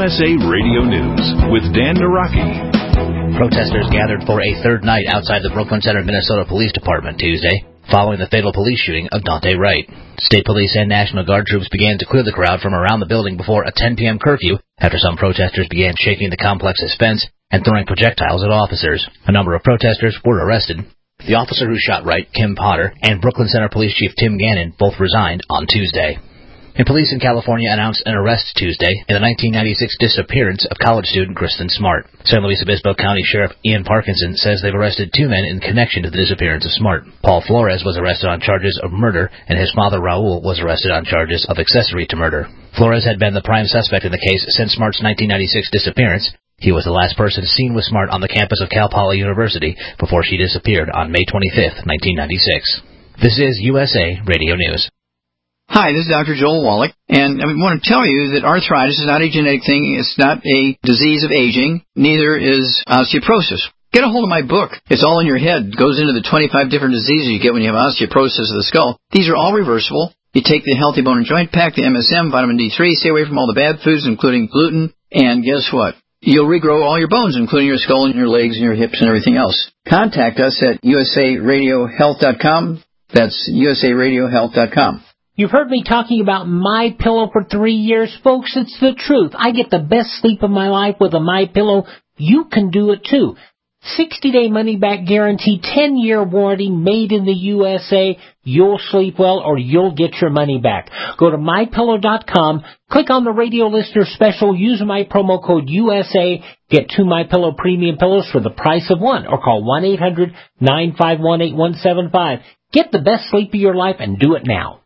USA Radio News with Dan Naraki. Protesters gathered for a third night outside the Brooklyn Center, Minnesota Police Department Tuesday, following the fatal police shooting of Daunte Wright. State police and National Guard troops began to clear the crowd from around the building before a 10 p.m. curfew after some protesters began shaking the complex's fence and throwing projectiles at officers. A number of protesters were arrested. The officer who shot Wright, Kim Potter, and Brooklyn Center Police Chief Tim Gannon both resigned on Tuesday. And police in California announced an arrest Tuesday in the 1996 disappearance of college student Kristen Smart. San Luis Obispo County Sheriff Ian Parkinson says they've arrested two men in connection to the disappearance of Smart. Paul Flores was arrested on charges of murder, and his father Raul was arrested on charges of accessory to murder. Flores had been the prime suspect in the case since Smart's 1996 disappearance. He was the last person seen with Smart on the campus of Cal Poly University before she disappeared on May 25, 1996. This is USA Radio News. Hi, this is Dr. Joel Wallach, and I want to tell you that arthritis is not a genetic thing. It's not a disease of aging. Neither is osteoporosis. Get a hold of my book. It's all in your head. It goes into the 25 different diseases you get when you have osteoporosis of the skull. These are all reversible. You take the Healthy Bone and Joint Pack, the MSM, vitamin D3, stay away from all the bad foods, including gluten, and guess what? You'll regrow all your bones, including your skull and your legs and your hips and everything else. Contact us at usaradiohealth.com. That's usaradiohealth.com. You've heard me talking about MyPillow for 3 years. Folks, it's the truth. I get the best sleep of my life with a MyPillow. You can do it too. 60-day money-back guarantee, 10-year warranty, made in the USA. You'll sleep well or you'll get your money back. Go to MyPillow.com, click on the radio listener special, use my promo code USA, get 2 MyPillow premium pillows for the price of one, or call 1-800-951-8175. Get the best sleep of your life and do it now.